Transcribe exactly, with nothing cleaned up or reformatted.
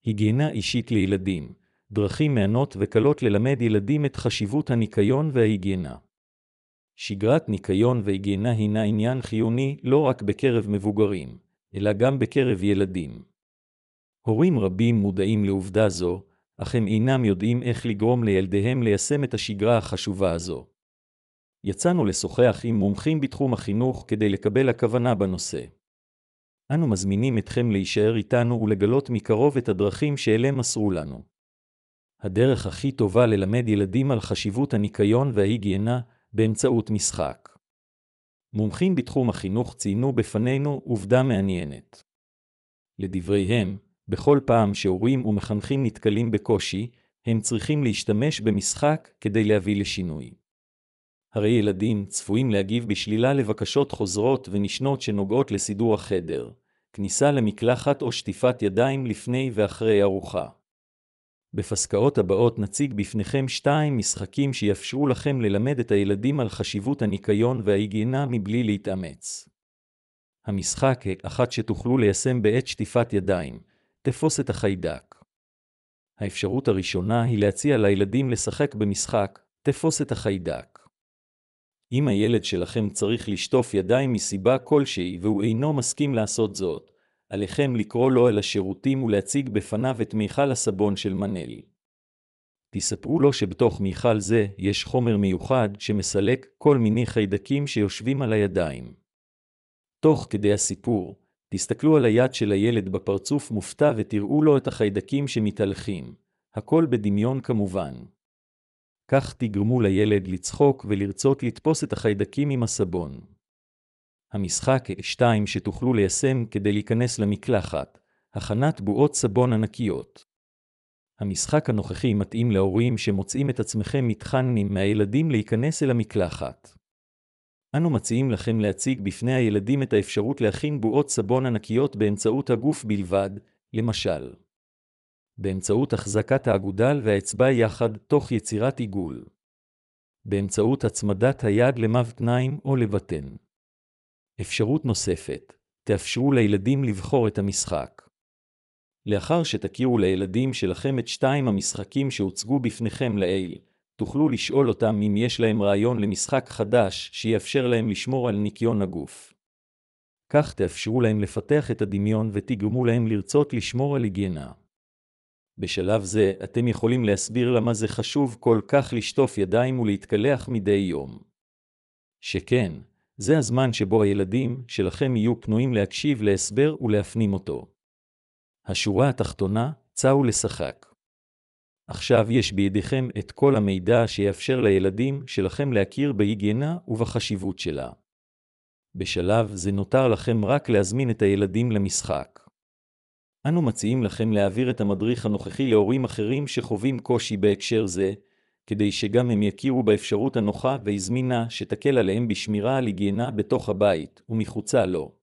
היגיינה אישית לילדים, דרכים מענות וקלות ללמד ילדים את חשיבות הניקיון וההיגיינה. שגרת ניקיון והיגיינה הינה עניין חיוני לא רק בקרב מבוגרים, אלא גם בקרב ילדים. הורים רבים מודעים לעובדה זו, אך הם אינם יודעים איך לגרום לילדיהם ליישם את השגרה החשובה הזו. יצאנו לשוחח עם מומחים בתחום החינוך כדי לקבל הכוונה בנושא. אנו מזמינים אתכם להישאר איתנו ולגלות מקרוב את הדרכים שאליהם מסרו לנו. הדרך הכי טובה ללמד ילדים על חשיבות הניקיון וההיגיינה באמצעות משחק. מומחים בתחום החינוך ציינו בפנינו עובדה מעניינת. לדבריהם, בכל פעם שהורים ומחנכים נתקלים בקושי, הם צריכים להשתמש במשחק כדי להביא לשינוי. הרי ילדים צפויים להגיב בשלילה לבקשות חוזרות ונשנות שנוגעות לסידור החדר, כניסה למקלחת או שטיפת ידיים לפני ואחרי ארוחה. בפסקאות הבאות נציג בפניכם שתיים משחקים שיאפשרו לכם ללמד את הילדים על חשיבות הניקיון וההיגיינה מבלי להתאמץ. המשחק האחת שתוכלו ליישם בעת שטיפת ידיים, תפוס את החיידק. האפשרות הראשונה היא להציע לילדים לשחק במשחק, תפוס את החיידק. אם הילד שלכם צריך לשטוף ידיים מסיבה כלשהי והוא אינו מסכים לעשות זאת, עליכם לקרוא לו אל השירותים ולהציג בפניו את מיכל הסבון של מנל. תספרו לו שבתוך מיכל זה יש חומר מיוחד שמסלק כל מיני חיידקים שיושבים על הידיים. תוך כדי הסיפור, תסתכלו על היד של הילד בפרצוף מופתע ותראו לו את החיידקים שמתהלכים, הכל בדמיון כמובן. כך תגרמו לילד לצחוק ולרצות לתפוס את החיידקים עם הסבון. המשחק שתיים שתוכלו ליישם כדי להיכנס למקלחת, הכנת בועות סבון ענקיות. המשחק הנוכחי מתאים להורים שמוצאים את עצמכם מתחננים מהילדים להיכנס אל המקלחת. אנו מציעים לכם להציג בפני הילדים את האפשרות להכין בועות סבון ענקיות באמצעות הגוף בלבד, למשל. באמצעות החזקת האגודל והאצבע יחד תוך יצירת עיגול. באמצעות הצמדת היד למבטניים או לבטן. אפשרות נוספת, תאפשרו לילדים לבחור את המשחק. לאחר שתכירו לילדים שלכם את שתיים המשחקים שהוצגו בפניכם לעיל, תוכלו לשאול אותם אם יש להם רעיון למשחק חדש שיאפשר להם לשמור על ניקיון הגוף. כך תאפשרו להם לפתח את הדמיון ותגרמו להם לרצות לשמור על היגיינה. בשלב זה אתם יכולים להסביר למה זה חשוב כל כך לשטוף ידיים ולהתקלח מדי יום. שכן, זה הזמן שבו הילדים שלכם יהיו פנויים להקשיב להסבר ולהפנים אותו. השורה התחתונה, צאו לשחק. עכשיו יש בידיכם את כל המידע שיאפשר לילדים שלכם להכיר בהיגיינה ובחשיבות שלה. בשלב זה נותר לכם רק להזמין את הילדים למשחק. אנו מציעים לכם להעביר את המדריך הנוכחי להורים אחרים שחווים קושי בהקשר זה, כדי שגם הם יכירו באפשרות הנוחה והזמינה שתקל עליהם בשמירה על היגיינה בתוך הבית ומחוצה לו.